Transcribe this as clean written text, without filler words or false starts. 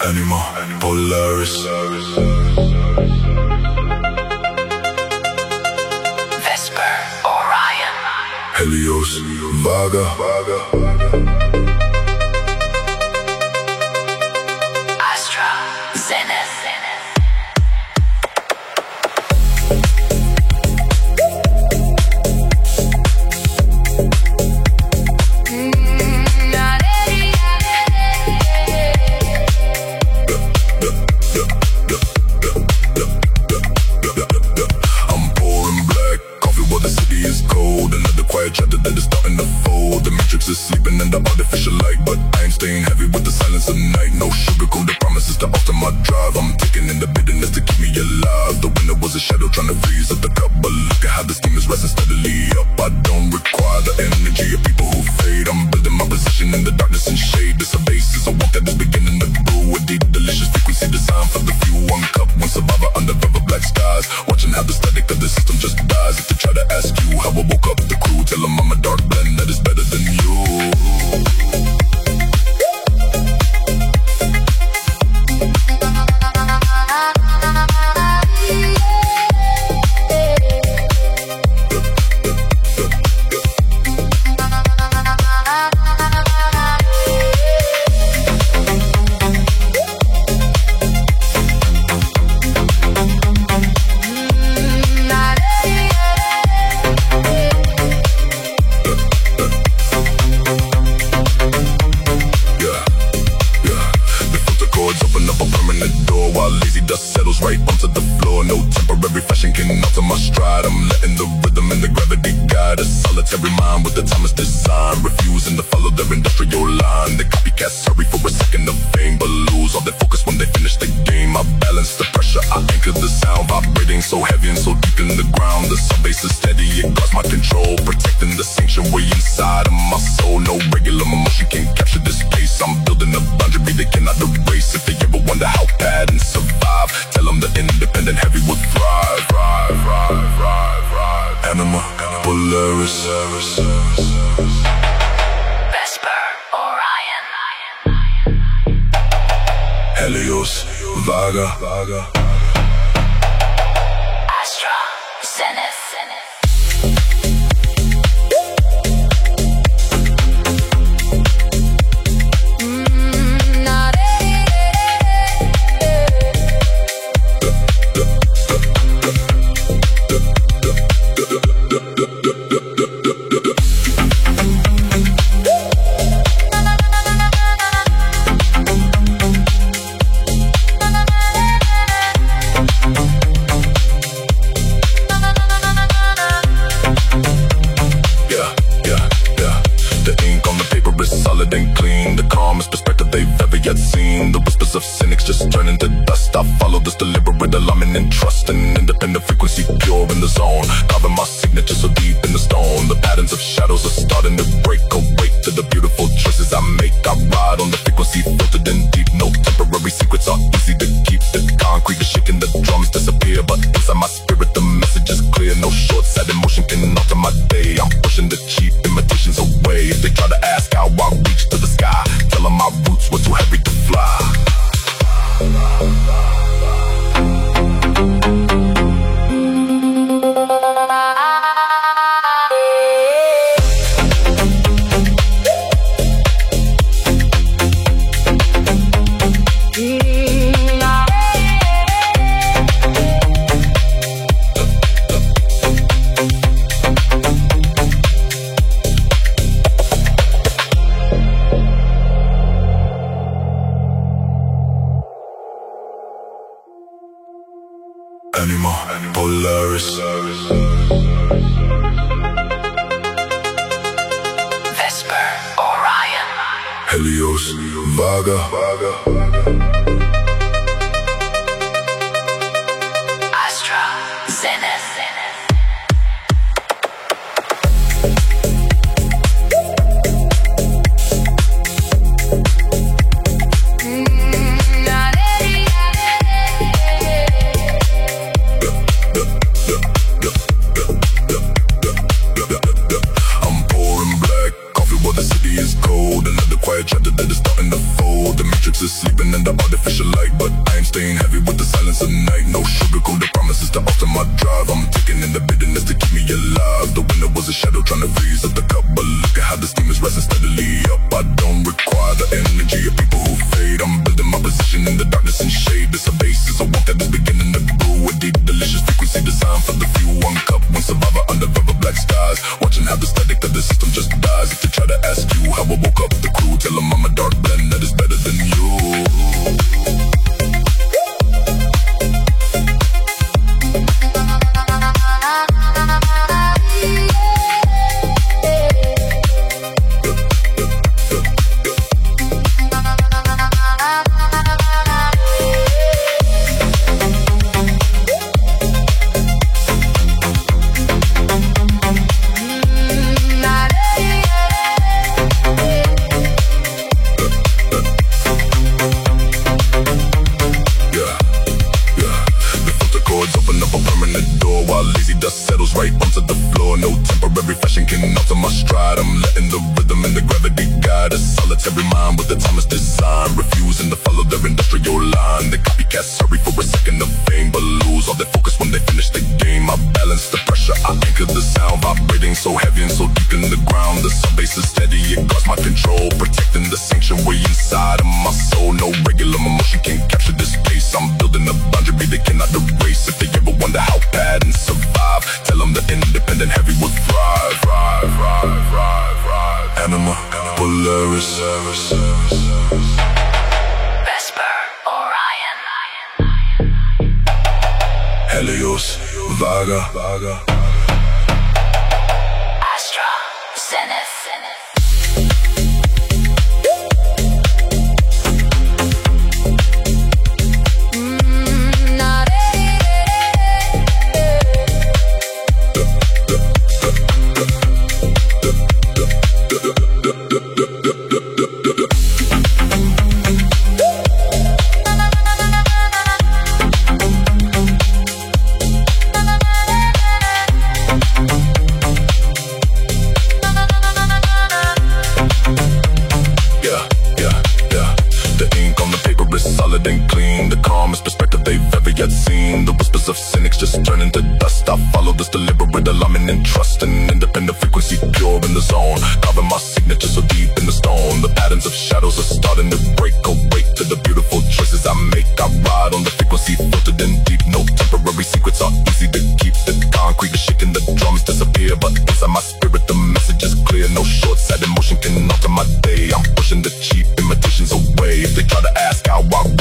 Anima, Polaris, Vesper, Orion, Helios, Vaga, Astra, Zenith. That is starting to fold. The matrix is sleeping in the artificial light, but I ain't staying heavy with the silence of night. No sugarcoated promises to alter my drive. I'm taking in the bitterness to keep me alive. The winter was a shadow trying to freeze up the cup, but look at how the steam is rising steadily up. I don't require the energy of people who fade. I'm building my position in the darkness and shade. This a basis, a walk that is beginning to brew. A deep, delicious frequency designed for the few. One cup, one survivor under velvet black skies. Watching how the static of the system just dies. If they try to ask you how I woke up the crew, tell them I'm a dark blend that is better than you. Right onto the floor, no temporary fashion can alter my stride. I'm letting the rhythm and the gravity guide a solitary mind with the timeless design, refusing to follow their industrial line. The copycats hurry for a second of fame, but lose all their focus when they finish the game. I balance the pressure, I anchor the sound, vibrating so heavy and so deep in the ground. The sub bass is steady, it guards my control, protecting the sanctuary inside of my soul. No regular emotion can capture this space. I'm building a boundary they cannot erase. If they ever wonder how patterns survive, tell them the independent heavy will thrive. Anima, Polaris, Vesper, Orion, Helios, Vaga, Astra, Zenith. The whispers of cynics just turn into dust. I follow this deliberate alignment and trust. An independent frequency pure in the zone, carving my signature so deep in the stone. The patterns of shadows are starting to break. Awake to the beautiful choices I make. I ride on the frequency filtered in deep. No temporary secrets are easy to keep. The concrete is shaking, the drums disappear, but inside my spirit the message is clear. No short-sighted motion can alter my day. I'm pushing the cheap imitations away. If they try to ask how I reach to the sky, tell them my roots were too heavy to fly. Anima, Polaris, Vesper, Orion, Helios, Vaga, Astra, Zenith. is sleeping in the artificial light, but I am staying heavy with the silence of night. No sugarcoat, the promises to alter my drive. I'm taking in the bitterness to keep me alive. The winter was a shadow trying to freeze at the cup, but look at how the steam is rising steadily up. I don't require the energy of people who fade. I'm building my position in the darkness and shade. This a base, is a walk that is beginning to brew. A deep, delicious frequency designed for the few. One cup, one survivor under velvet black skies. Watching how the static of the system just dies. If they try to ask you how I woke up the crew, tell them I'm a dark blend that is better than you. Right onto the floor, no temporary fashion can alter my stride. I'm letting the rhythm and the gravity guide a solitary mind with the timeless design, refusing to follow their industrial line. The copycats hurry for a second of fame, but lose all their focus when they finish the game. I balance the pressure, I anchor the sound, vibrating so heavy and so deep in the ground. The sub bass is steady, it guards my control, protecting the sanctuary inside of my soul. No regular emotion can capture this pace. I'm building a boundary they cannot erase. If they ever wonder how patterns survive, tell them the independent heavy will thrive. Anima, Polaris, Vesper, Orion. Helios, Vega, Astra, Zenith. solid and clean, the calmest perspective they've ever yet seen. The whispers of cynics just turn into dust. I follow this deliberate alignment and trust, an independent frequency pure in the zone, carving my signature so deep in the stone. The patterns of shadows are starting to break. Awake to the beautiful choices I make. I ride on the frequency filtered in deep. No temporary secrets are easy to keep. The concrete is shaking, the drums disappear, but inside my spirit the message is clear. No short-sighted motion can alter my day. I'm pushing the cheap imitations away. If they try to ask how I